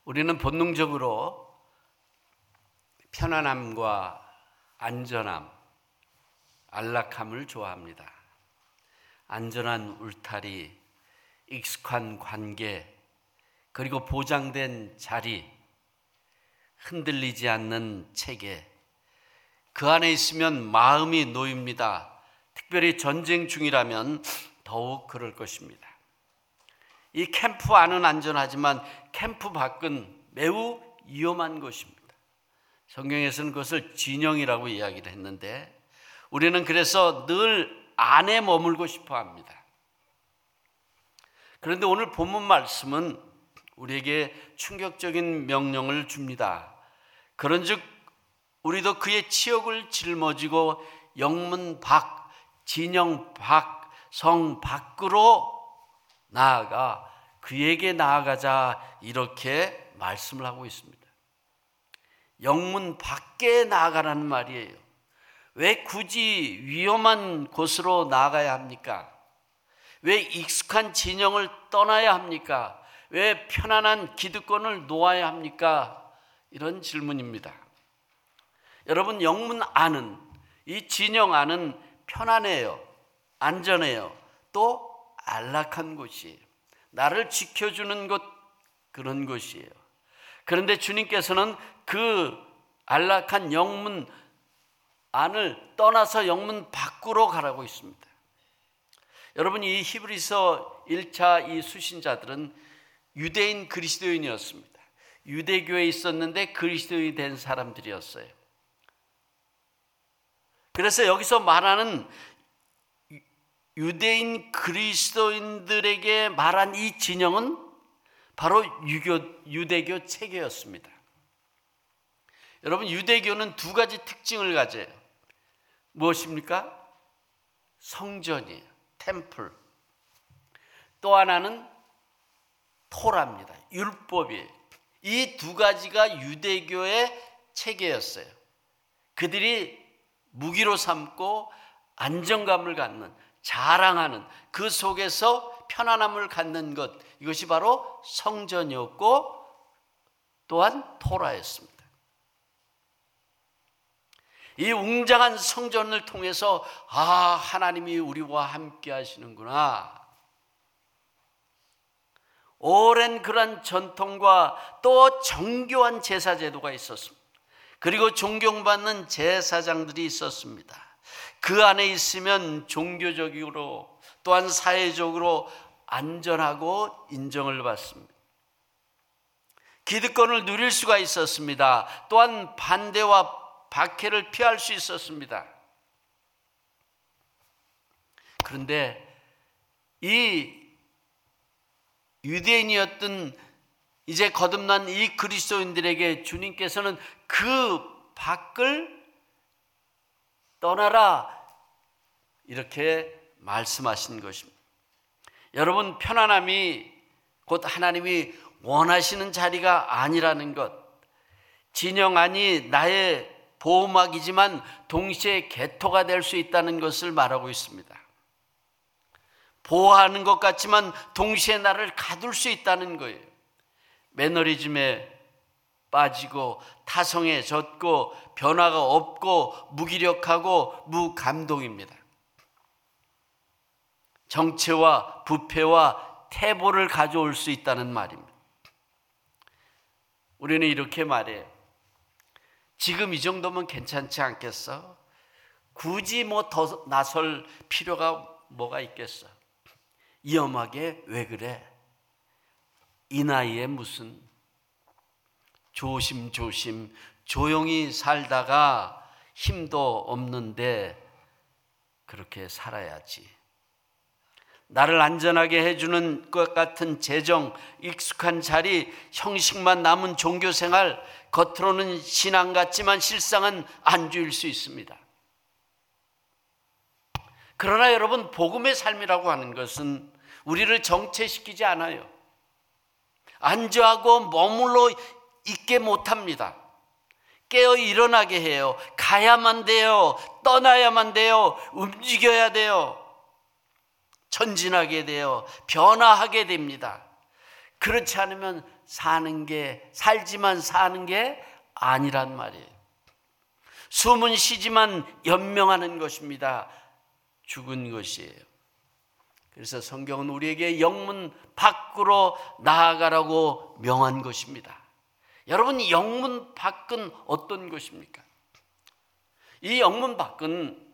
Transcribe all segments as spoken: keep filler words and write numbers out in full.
우리는 본능적으로 편안함과 안전함, 안락함을 좋아합니다. 안전한 울타리, 익숙한 관계, 그리고 보장된 자리, 흔들리지 않는 체계, 그 안에 있으면 마음이 놓입니다. 특별히 전쟁 중이라면 더욱 그럴 것입니다. 이 캠프 안은 안전하지만 캠프 밖은 매우 위험한 곳입니다. 성경에서는 그것을 진영이라고 이야기를 했는데 우리는 그래서 늘 안에 머물고 싶어 합니다. 그런데 오늘 본문 말씀은 우리에게 충격적인 명령을 줍니다. 그런즉 우리도 그의 치욕을 짊어지고 영문 밖, 진영 밖, 성 밖으로 나아가 그에게 나아가자, 이렇게 말씀을 하고 있습니다. 영문 밖에 나아가라는 말이에요. 왜 굳이 위험한 곳으로 나아가야 합니까? 왜 익숙한 진영을 떠나야 합니까? 왜 편안한 기득권을 놓아야 합니까? 이런 질문입니다. 여러분, 영문 안은, 이 진영 안은 편안해요, 안전해요, 또 안락한 곳이에요. 나를 지켜주는 곳, 그런 곳이에요. 그런데 주님께서는 그 안락한 영문 안을 떠나서 영문 밖으로 가라고 있습니다. 여러분, 이 히브리서 일 차 이 수신자들은 유대인 그리스도인이었습니다. 유대교에 있었는데 그리스도인이 된 사람들이었어요. 그래서 여기서 말하는 유대인 그리스도인들에게 말한 이 진영은 바로 유교, 유대교 체계였습니다. 여러분, 유대교는 두 가지 특징을 가져요. 무엇입니까? 성전이에요, 템플. 또 하나는 토라입니다, 율법이에요. 이 두 가지가 유대교의 체계였어요. 그들이 무기로 삼고 안정감을 갖는, 자랑하는, 그 속에서 편안함을 갖는 것, 이것이 바로 성전이었고 또한 토라였습니다. 이 웅장한 성전을 통해서 아, 하나님이 우리와 함께 하시는구나, 오랜 그런 전통과 또 정교한 제사 제도가 있었습니다. 그리고 존경받는 제사장들이 있었습니다. 그 안에 있으면 종교적으로 또한 사회적으로 안전하고 인정을 받습니다. 기득권을 누릴 수가 있었습니다. 또한 반대와 박해를 피할 수 있었습니다. 그런데 이 유대인이었던 이제 거듭난 이 그리스도인들에게 주님께서는 그 밖을 떠나라, 이렇게 말씀하신 것입니다. 여러분, 편안함이 곧 하나님이 원하시는 자리가 아니라는 것, 진영 안이 나의 보호막이지만 동시에 개토가 될 수 있다는 것을 말하고 있습니다. 보호하는 것 같지만 동시에 나를 가둘 수 있다는 거예요. 매너리즘에 빠지고 타성에 젖고 변화가 없고 무기력하고 무감동입니다. 정체와 부패와 태보를 가져올 수 있다는 말입니다. 우리는 이렇게 말해요. 지금 이 정도면 괜찮지 않겠어? 굳이 뭐 더 나설 필요가 뭐가 있겠어? 위험하게 왜 그래? 이 나이에 무슨? 조심조심 조용히 살다가 힘도 없는데 그렇게 살아야지. 나를 안전하게 해주는 것 같은 재정, 익숙한 자리, 형식만 남은 종교생활, 겉으로는 신앙 같지만 실상은 안주일 수 있습니다. 그러나 여러분, 복음의 삶이라고 하는 것은 우리를 정체시키지 않아요. 안주하고 머물러 있게 못합니다. 깨어 일어나게 해요. 가야만 돼요. 떠나야만 돼요. 움직여야 돼요. 전진하게 돼요. 변화하게 됩니다. 그렇지 않으면 사는 게, 살지만 사는 게 아니란 말이에요. 숨은 쉬지만 연명하는 것입니다. 죽은 것이에요. 그래서 성경은 우리에게 영문 밖으로 나아가라고 명한 것입니다. 여러분, 영문 밖은 어떤 것입니까? 이 영문 밖은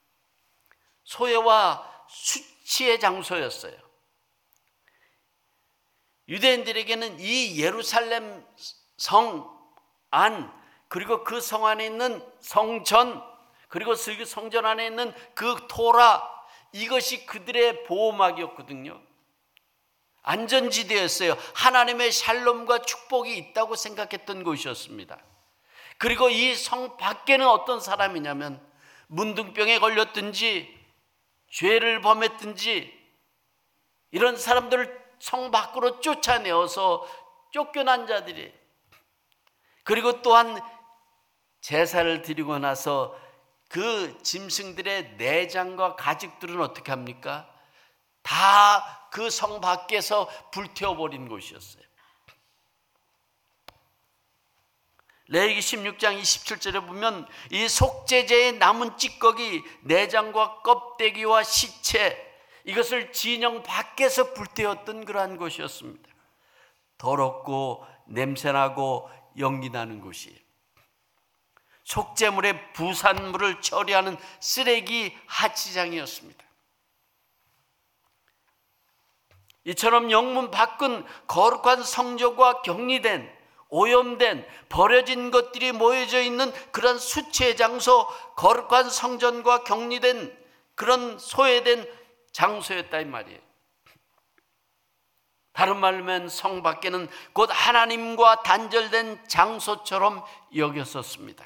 소외와 수치의 장소였어요. 유대인들에게는 이 예루살렘 성 안, 그리고 그 성 안에 있는 성전, 그리고 그 성전 안에 있는 그 토라, 이것이 그들의 보호막이었거든요. 안전지대였어요. 하나님의 샬롬과 축복이 있다고 생각했던 곳이었습니다. 그리고 이 성 밖에는 어떤 사람이냐면 문둥병에 걸렸든지 죄를 범했든지 이런 사람들을 성 밖으로 쫓아내어서 쫓겨난 자들이, 그리고 또한 제사를 드리고 나서 그 짐승들의 내장과 가죽들은 어떻게 합니까? 다 그 성 밖에서 불태워버린 곳이었어요. 레위기 십육 장 이십칠 절에 보면 이 속죄제의 남은 찌꺼기, 내장과 껍데기와 시체, 이것을 진영 밖에서 불태웠던 그러한 곳이었습니다. 더럽고 냄새나고 연기나는 곳이에요. 속죄물의 부산물을 처리하는 쓰레기 하치장이었습니다. 이처럼 영문 밖은 거룩한 성전과 격리된, 오염된, 버려진 것들이 모여져 있는 그런 수치의 장소, 거룩한 성전과 격리된 그런 소외된 장소였다 이 말이에요. 다른 말로 하면 성 밖에는 곧 하나님과 단절된 장소처럼 여겼었습니다.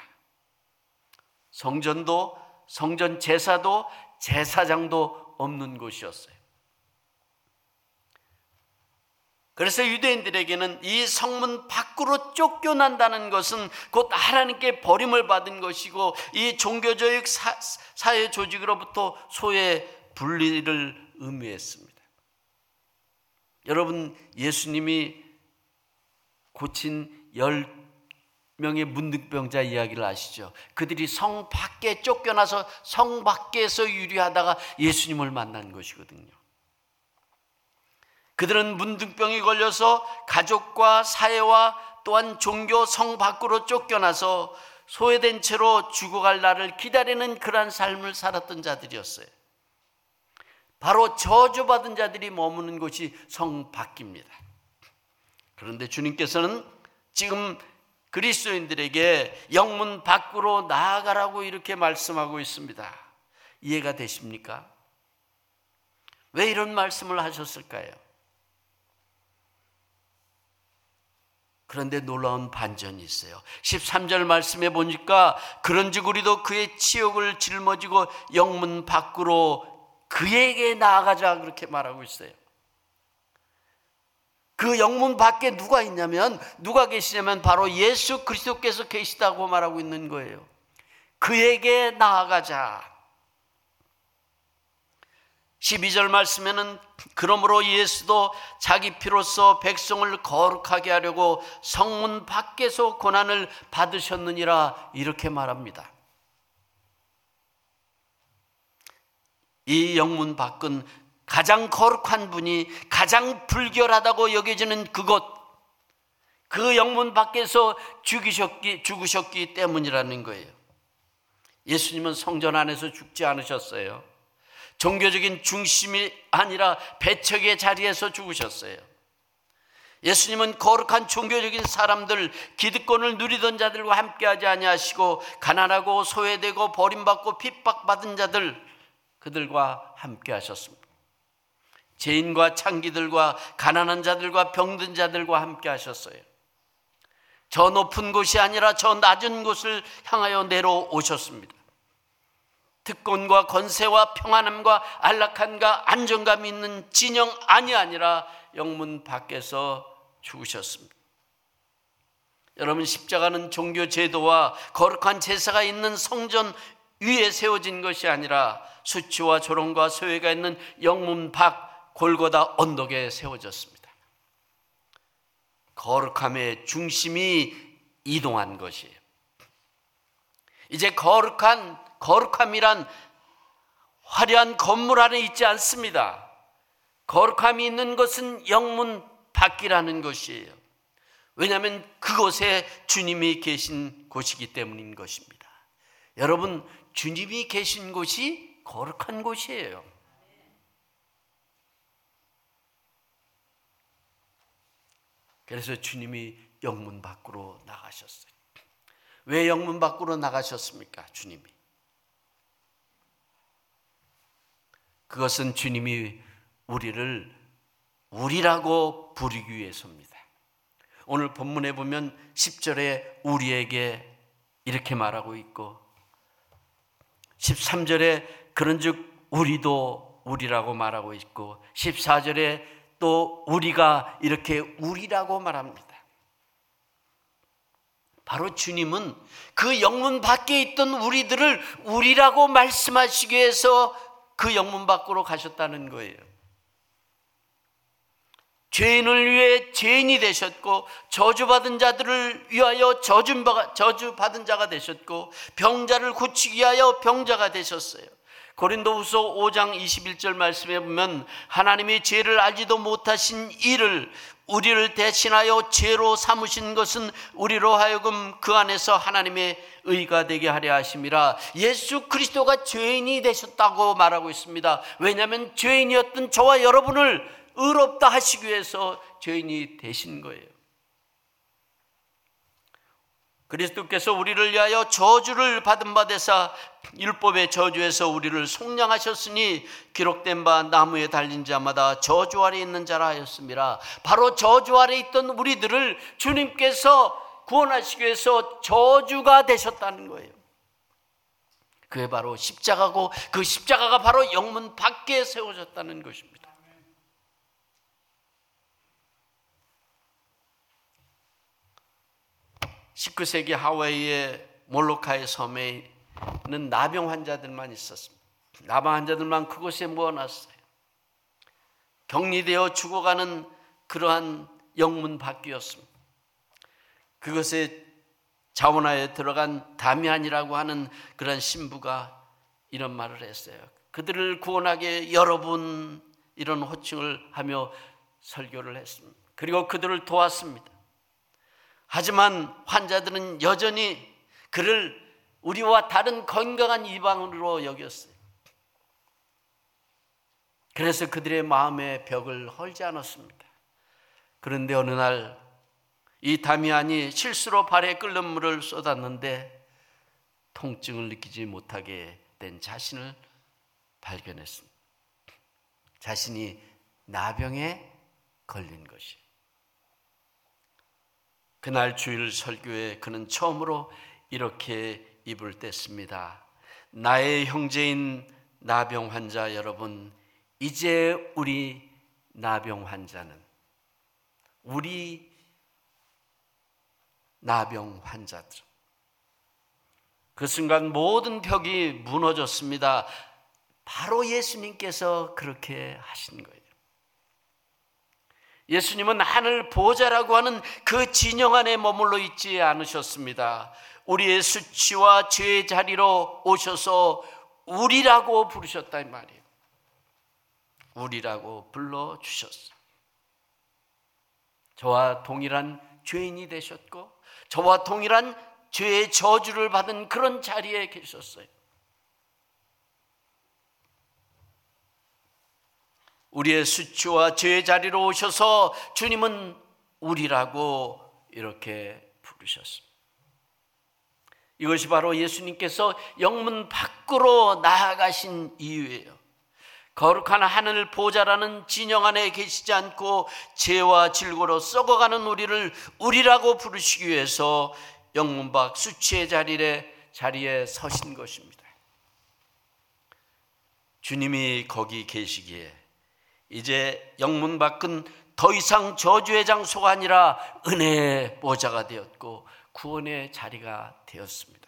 성전도, 성전 제사도, 제사장도 없는 곳이었어요. 그래서 유대인들에게는 이 성문 밖으로 쫓겨난다는 것은 곧 하나님께 버림을 받은 것이고, 이 종교적 사, 사회 조직으로부터 소외 분리를 의미했습니다. 여러분, 예수님이 고친 열 명의 문둥병자 이야기를 아시죠? 그들이 성 밖에 쫓겨나서 성 밖에서 유리하다가 예수님을 만난 것이거든요. 그들은 문둥병이 걸려서 가족과 사회와 또한 종교 성 밖으로 쫓겨나서 소외된 채로 죽어갈 날을 기다리는 그러한 삶을 살았던 자들이었어요. 바로 저주받은 자들이 머무는 곳이 성 밖입니다. 그런데 주님께서는 지금 그리스도인들에게 영문 밖으로 나아가라고 이렇게 말씀하고 있습니다. 이해가 되십니까? 왜 이런 말씀을 하셨을까요? 그런데 놀라운 반전이 있어요. 십삼 절 말씀에 보니까 그런즉 우리도 그의 치욕을 짊어지고 영문 밖으로 그에게 나아가자, 그렇게 말하고 있어요. 그 영문 밖에 누가 있냐면, 누가 계시냐면 바로 예수 그리스도께서 계시다고 말하고 있는 거예요. 그에게 나아가자. 십이 절 말씀에는 그러므로 예수도 자기 피로써 백성을 거룩하게 하려고 성문 밖에서 고난을 받으셨느니라, 이렇게 말합니다. 이 영문 밖은 가장 거룩한 분이 가장 불결하다고 여겨지는 그곳, 그 영문 밖에서 죽으셨기, 죽으셨기 때문이라는 거예요. 예수님은 성전 안에서 죽지 않으셨어요. 종교적인 중심이 아니라 배척의 자리에서 죽으셨어요. 예수님은 거룩한 종교적인 사람들, 기득권을 누리던 자들과 함께하지 아니하시고 가난하고 소외되고 버림받고 핍박받은 자들, 그들과 함께 하셨습니다. 죄인과 창기들과 가난한 자들과 병든 자들과 함께 하셨어요. 저 높은 곳이 아니라 저 낮은 곳을 향하여 내려오셨습니다. 특권과 권세와 평안함과 안락함과 안정감 있는 진영 안이 아니라 영문 밖에서 죽으셨습니다. 여러분, 십자가는 종교 제도와 거룩한 제사가 있는 성전 위에 세워진 것이 아니라 수치와 조롱과 소외가 있는 영문 밖 골고다 언덕에 세워졌습니다. 거룩함의 중심이 이동한 것이에요. 이제 거룩한 거룩함이란 화려한 건물 안에 있지 않습니다. 거룩함이 있는 것은 영문 밖이라는 것이에요. 왜냐하면 그곳에 주님이 계신 곳이기 때문인 것입니다. 여러분, 주님이 계신 곳이 거룩한 곳이에요. 그래서 주님이 영문 밖으로 나가셨어요. 왜 영문 밖으로 나가셨습니까? 주님이. 그것은 주님이 우리를 우리라고 부르기 위해서입니다. 오늘 본문에 보면 십 절에 우리에게 이렇게 말하고 있고 십삼 절에 그런즉 우리도 우리라고 말하고 있고 십사 절에 또 우리가 이렇게 우리라고 말합니다. 바로 주님은 그 영문 밖에 있던 우리들을 우리라고 말씀하시기 위해서 그 영문 밖으로 가셨다는 거예요. 죄인을 위해 죄인이 되셨고 저주받은 자들을 위하여 저주받은 자가 되셨고 병자를 고치기 위하여 병자가 되셨어요. 고린도후서 오 장 이십일 절 말씀에 보면 하나님이 죄를 알지도 못하신 이를 우리를 대신하여 죄로 삼으신 것은 우리로 하여금 그 안에서 하나님의 의가 되게 하려 하심이라. 예수 그리스도가 죄인이 되셨다고 말하고 있습니다. 왜냐하면 죄인이었던 저와 여러분을 의롭다 하시기 위해서 죄인이 되신 거예요. 그리스도께서 우리를 위하여 저주를 받은 바 되사 율법의 저주에서 우리를 속량하셨으니 기록된 바 나무에 달린 자마다 저주 아래 있는 자라 하였습니다. 바로 저주 아래 있던 우리들을 주님께서 구원하시기 위해서 저주가 되셨다는 거예요. 그게 바로 십자가고 그 십자가가 바로 영문 밖에 세워졌다는 것입니다. 십구 세기 하와이의 몰로카의 섬에는 나병 환자들만 있었습니다. 나병 환자들만 그곳에 모아놨어요. 격리되어 죽어가는 그러한 영문 밖이었습니다. 그것에 자원하에 들어간 다미안이라고 하는 그런 신부가 이런 말을 했어요. 그들을 구원하게 여러분, 이런 호칭을 하며 설교를 했습니다. 그리고 그들을 도왔습니다. 하지만 환자들은 여전히 그를 우리와 다른 건강한 이방인으로 여겼어요. 그래서 그들의 마음의 벽을 헐지 않았습니다. 그런데 어느 날 이 다미안이 실수로 발에 끓는 물을 쏟았는데 통증을 느끼지 못하게 된 자신을 발견했습니다. 자신이 나병에 걸린 것이. 그날 주일 설교에 그는 처음으로 이렇게 입을 뗐습니다. 나의 형제인 나병 환자 여러분, 이제 우리 나병 환자는, 우리 나병 환자들, 그 순간 모든 벽이 무너졌습니다. 바로 예수님께서 그렇게 하신 거예요. 예수님은 하늘 보좌라고 하는 그 진영 안에 머물러 있지 않으셨습니다. 우리의 수치와 죄의 자리로 오셔서 우리라고 부르셨다 이 말이에요. 우리라고 불러주셨어요. 저와 동일한 죄인이 되셨고 저와 동일한 죄의 저주를 받은 그런 자리에 계셨어요. 우리의 수치와 죄의 자리로 오셔서 주님은 우리라고 이렇게 부르셨습니다. 이것이 바로 예수님께서 영문 밖으로 나아가신 이유예요. 거룩한 하늘 보좌라는 진영 안에 계시지 않고 죄와 질고로 썩어가는 우리를 우리라고 부르시기 위해서 영문 밖 수치의 자리에, 자리에 서신 것입니다. 주님이 거기 계시기에 이제 영문 밖은 더 이상 저주의 장소가 아니라 은혜의 보좌가 되었고 구원의 자리가 되었습니다.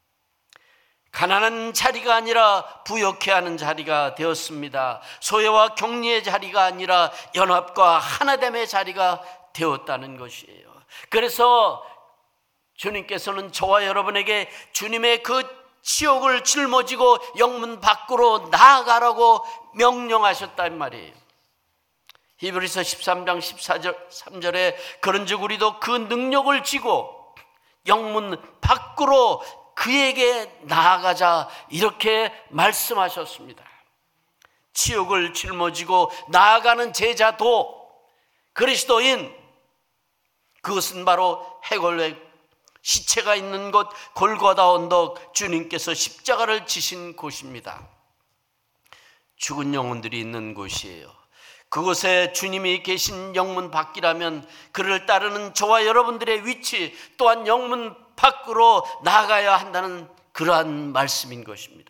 가난한 자리가 아니라 부욕해 하는 자리가 되었습니다. 소외와 격리의 자리가 아니라 연합과 하나됨의 자리가 되었다는 것이에요. 그래서 주님께서는 저와 여러분에게 주님의 그 치욕을 짊어지고 영문 밖으로 나아가라고 명령하셨단 말이에요. 히브리서 십삼 장 십사 절 삼 절에 그런즉 우리도 그 능력을 지고 영문 밖으로 그에게 나아가자, 이렇게 말씀하셨습니다. 치욕을 짊어지고 나아가는 제자도 그리스도인, 그것은 바로 해골의 시체가 있는 곳 골고다 언덕, 주님께서 십자가를 지신 곳입니다. 죽은 영혼들이 있는 곳이에요. 그곳에 주님이 계신 영문 밖이라면 그를 따르는 저와 여러분들의 위치 또한 영문 밖으로 나아가야 한다는 그러한 말씀인 것입니다.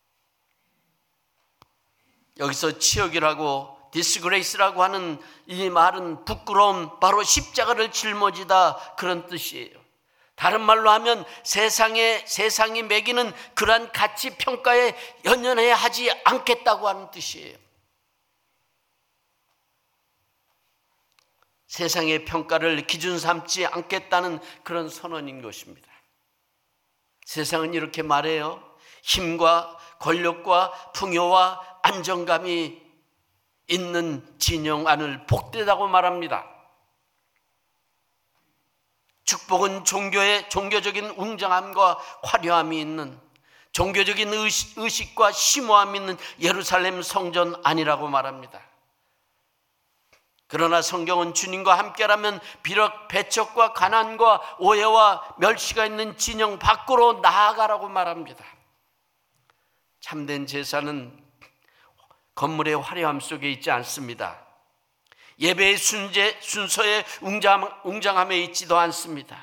여기서 치욕이라고 디스그레이스라고 하는 이 말은 부끄러움, 바로 십자가를 짊어지다, 그런 뜻이에요. 다른 말로 하면 세상에, 세상이 매기는 그러한 가치 평가에 연연해 하지 않겠다고 하는 뜻이에요. 세상의 평가를 기준 삼지 않겠다는 그런 선언인 것입니다. 세상은 이렇게 말해요. 힘과 권력과 풍요와 안정감이 있는 진영 안을 복되다고 말합니다. 축복은 종교의 종교적인 웅장함과 화려함이 있는, 종교적인 의식, 의식과 심오함이 있는 예루살렘 성전 아니라고 말합니다. 그러나 성경은 주님과 함께라면 비록 배척과 가난과 오해와 멸시가 있는 진영 밖으로 나아가라고 말합니다. 참된 제사는 건물의 화려함 속에 있지 않습니다. 예배의 순제, 순서의 웅장, 웅장함에 있지도 않습니다.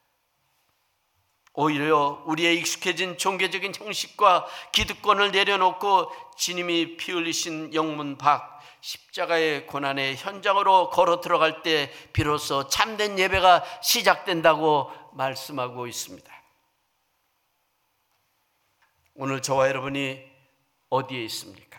오히려 우리의 익숙해진 종교적인 형식과 기득권을 내려놓고 주님이 피 흘리신 영문 밖 십자가의 고난의 현장으로 걸어 들어갈 때 비로소 참된 예배가 시작된다고 말씀하고 있습니다. 오늘 저와 여러분이 어디에 있습니까?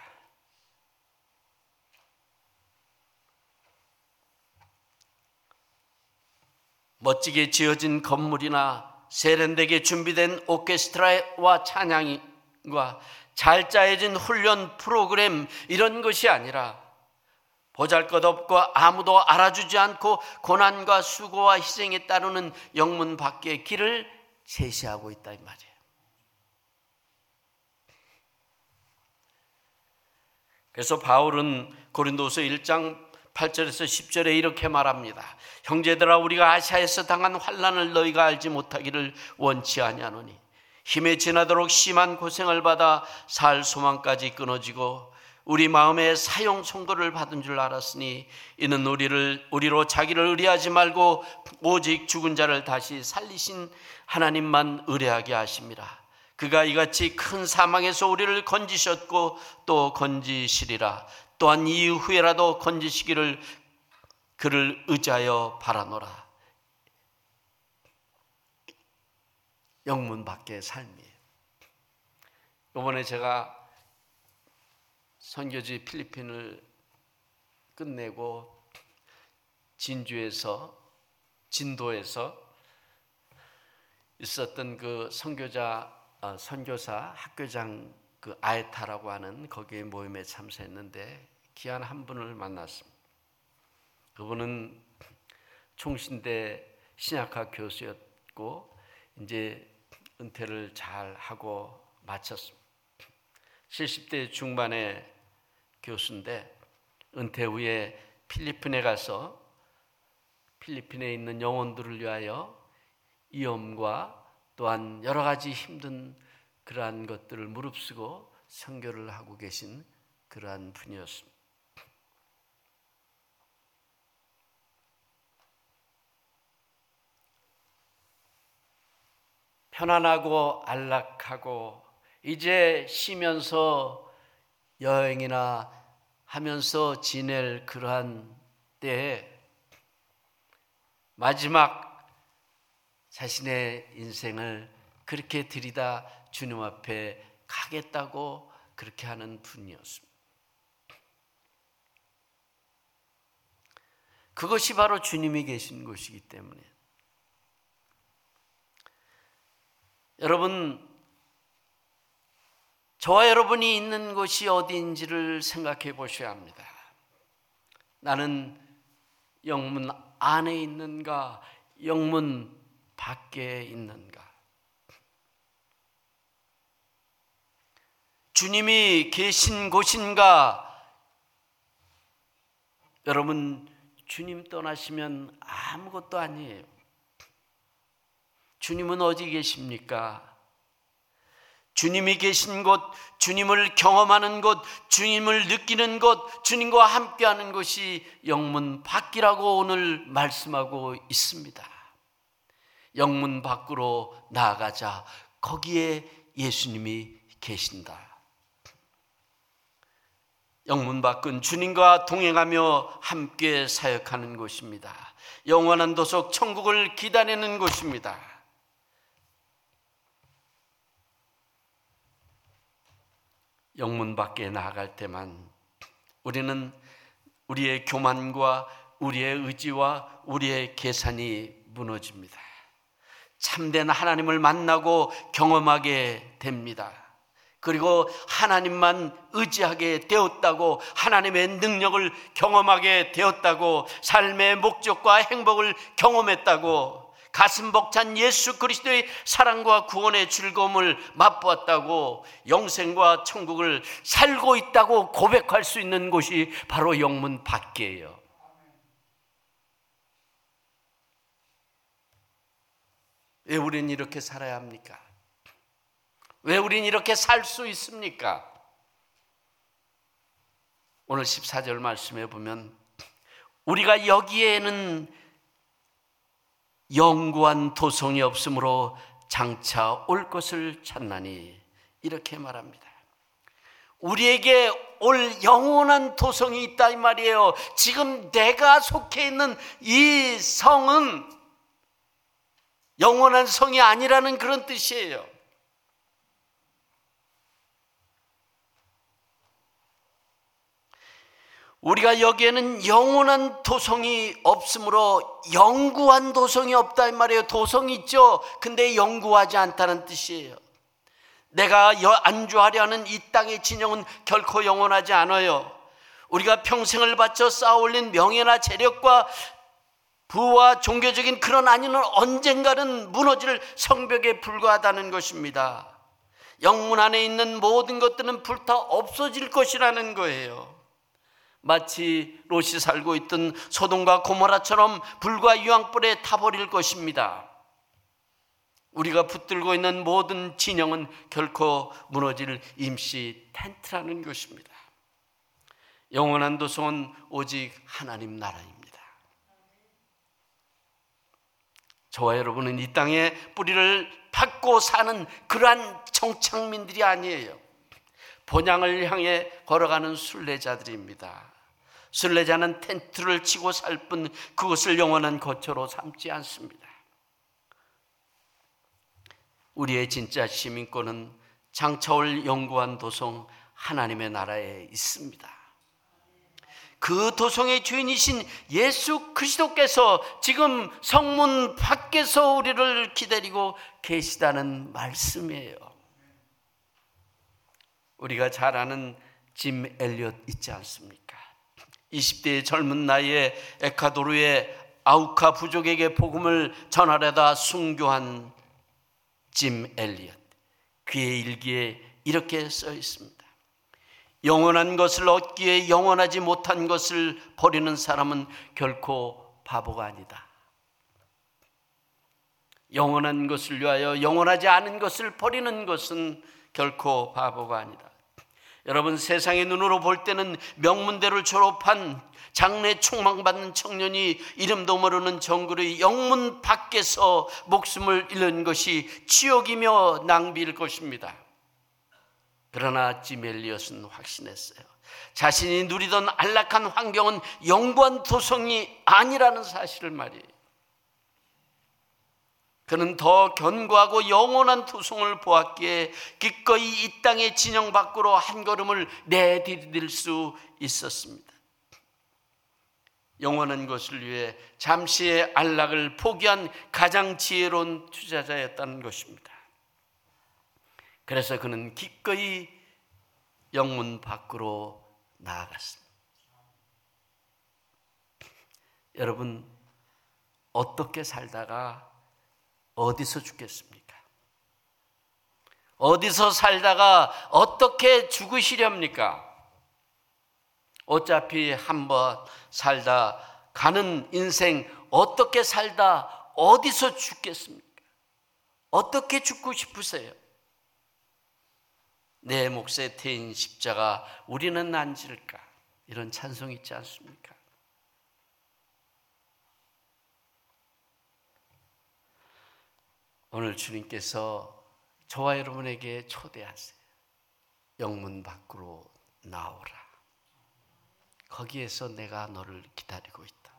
멋지게 지어진 건물이나 세련되게 준비된 오케스트라와 찬양과 잘 짜여진 훈련 프로그램, 이런 것이 아니라 보잘것없고 아무도 알아주지 않고 고난과 수고와 희생에 따르는 영문 밖의 길을 제시하고 있다, 이 말이에요. 그래서 바울은 고린도서 일 장 팔 절에서 십 절에 이렇게 말합니다. 형제들아, 우리가 아시아에서 당한 환난을 너희가 알지 못하기를 원치 아니하노니 힘에 지나도록 심한 고생을 받아 살 소망까지 끊어지고 우리 마음에 사형 선고를 받은 줄 알았으니 이는 우리를 우리로 자기를 의뢰하지 말고 오직 죽은 자를 다시 살리신 하나님만 의뢰하게 하심이라. 그가 이같이 큰 사망에서 우리를 건지셨고 또 건지시리라. 또한 이후에라도 건지시기를 그를 의지하여 바라노라. 영문 밖의 삶이에요. 이번에 제가 선교지 필리핀을 끝내고 진주에서 진도에서 있었던 그 선교자 어, 선교사 학교장 그 아에타라고 하는 거기에 모임에 참석했는데 귀한 한 분을 만났습니다. 그분은 총신대 신약학 교수였고 이제 은퇴를 잘 하고 마쳤습니다. 칠십 대 중반의 교수인데 은퇴 후에 필리핀에 가서 필리핀에 있는 영혼들을 위하여 위험과 또한 여러 가지 힘든 그러한 것들을 무릅쓰고 선교를 하고 계신 그러한 분이었습니다. 편안하고 안락하고 이제 쉬면서 여행이나 하면서 지낼 그러한 때에 마지막 자신의 인생을 그렇게 들이다 주님 앞에 가겠다고 그렇게 하는 분이었습니다. 그것이 바로 주님이 계신 곳이기 때문에. 여러분, 저와 여러분이 있는 곳이 어디인지를 생각해 보셔야 합니다. 나는 영문 안에 있는가, 영문 밖에 있는가? 주님이 계신 곳인가? 여러분, 주님 떠나시면 아무것도 아니에요. 주님은 어디 계십니까? 주님이 계신 곳, 주님을 경험하는 곳, 주님을 느끼는 곳, 주님과 함께하는 곳이 영문 밖이라고 오늘 말씀하고 있습니다. 영문 밖으로 나아가자. 거기에 예수님이 계신다. 영문 밖은 주님과 동행하며 함께 사역하는 곳입니다. 영원한 도속 천국을 기다리는 곳입니다. 영문 밖에 나아갈 때만 우리는 우리의 교만과 우리의 의지와 우리의 계산이 무너집니다. 참된 하나님을 만나고 경험하게 됩니다. 그리고 하나님만 의지하게 되었다고, 하나님의 능력을 경험하게 되었다고, 삶의 목적과 행복을 경험했다고, 가슴 벅찬 예수 그리스도의 사랑과 구원의 즐거움을 맛보았다고, 영생과 천국을 살고 있다고 고백할 수 있는 곳이 바로 영문 밖이에요. 왜 우리는 이렇게 살아야 합니까? 왜 우린 이렇게 살 수 있습니까? 오늘 십사 절 말씀에 보면 우리가 여기에는 영구한 도성이 없으므로 장차 올 것을 찾나니, 이렇게 말합니다. 우리에게 올 영원한 도성이 있다 이 말이에요. 지금 내가 속해 있는 이 성은 영원한 성이 아니라는 그런 뜻이에요. 우리가 여기에는 영원한 도성이 없으므로 영구한 도성이 없다 이 말이에요. 도성이 있죠. 근데 영구하지 않다는 뜻이에요. 내가 안주하려 하는 이 땅의 진영은 결코 영원하지 않아요. 우리가 평생을 바쳐 쌓아올린 명예나 재력과 부와 종교적인 그런 안위는 언젠가는 무너질 성벽에 불과하다는 것입니다. 영문 안에 있는 모든 것들은 불타 없어질 것이라는 거예요. 마치 롯이 살고 있던 소돔과 고모라처럼 불과 유황불에 타버릴 것입니다. 우리가 붙들고 있는 모든 진영은 결코 무너질 임시 텐트라는 것입니다. 영원한 도성은 오직 하나님 나라입니다. 저와 여러분은 이 땅에 뿌리를 받고 사는 그러한 정착민들이 아니에요. 본향을 향해 걸어가는 순례자들입니다. 순례자는 텐트를 치고 살 뿐 그것을 영원한 거처로 삼지 않습니다. 우리의 진짜 시민권은 장차올 영구한 도성 하나님의 나라에 있습니다. 그 도성의 주인이신 예수 그리스도께서 지금 성문 밖에서 우리를 기다리고 계시다는 말씀이에요. 우리가 잘 아는 짐 엘리엇 있지 않습니까? 이십 대의 젊은 나이에 에콰도르의 아우카 부족에게 복음을 전하려다 순교한 짐 엘리엇. 그의 일기에 이렇게 써 있습니다. 영원한 것을 얻기에 영원하지 못한 것을 버리는 사람은 결코 바보가 아니다. 영원한 것을 위하여 영원하지 않은 것을 버리는 것은 결코 바보가 아니다. 여러분, 세상의 눈으로 볼 때는 명문대를 졸업한 장래 촉망받는 청년이 이름도 모르는 정글의 영문 밖에서 목숨을 잃는 것이 치욕이며 낭비일 것입니다. 그러나 짐 엘리엇은 확신했어요. 자신이 누리던 안락한 환경은 영구한 도성이 아니라는 사실을 말이에요. 그는 더 견고하고 영원한 도성을 보았기에 기꺼이 이 땅의 진영 밖으로 한 걸음을 내디딜 수 있었습니다. 영원한 것을 위해 잠시의 안락을 포기한 가장 지혜로운 투자자였다는 것입니다. 그래서 그는 기꺼이 영문 밖으로 나아갔습니다. 여러분, 어떻게 살다가 어디서 죽겠습니까? 어디서 살다가 어떻게 죽으시렵니까? 어차피 한번 살다 가는 인생, 어떻게 살다 어디서 죽겠습니까? 어떻게 죽고 싶으세요? 내 몫에 태인 십자가 우리는 안 지를까? 이런 찬송 있지 않습니까? 오늘 주님께서 저와 여러분에게 초대하세요. 영문 밖으로 나오라. 거기에서 내가 너를 기다리고 있다.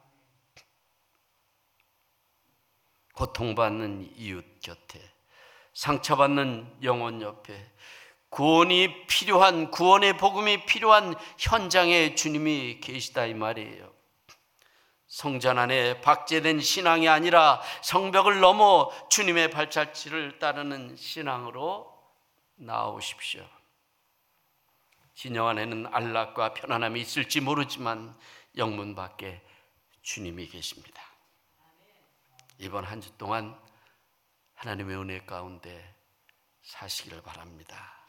고통받는 이웃 곁에, 상처받는 영혼 옆에, 구원이 필요한, 구원의 복음이 필요한 현장에 주님이 계시다 이 말이에요. 성전 안에 박제된 신앙이 아니라 성벽을 넘어 주님의 발자취를 따르는 신앙으로 나오십시오. 진영 안에는 안락과 편안함이 있을지 모르지만 영문 밖에 주님이 계십니다. 이번 한 주 동안 하나님의 은혜 가운데 사시기를 바랍니다.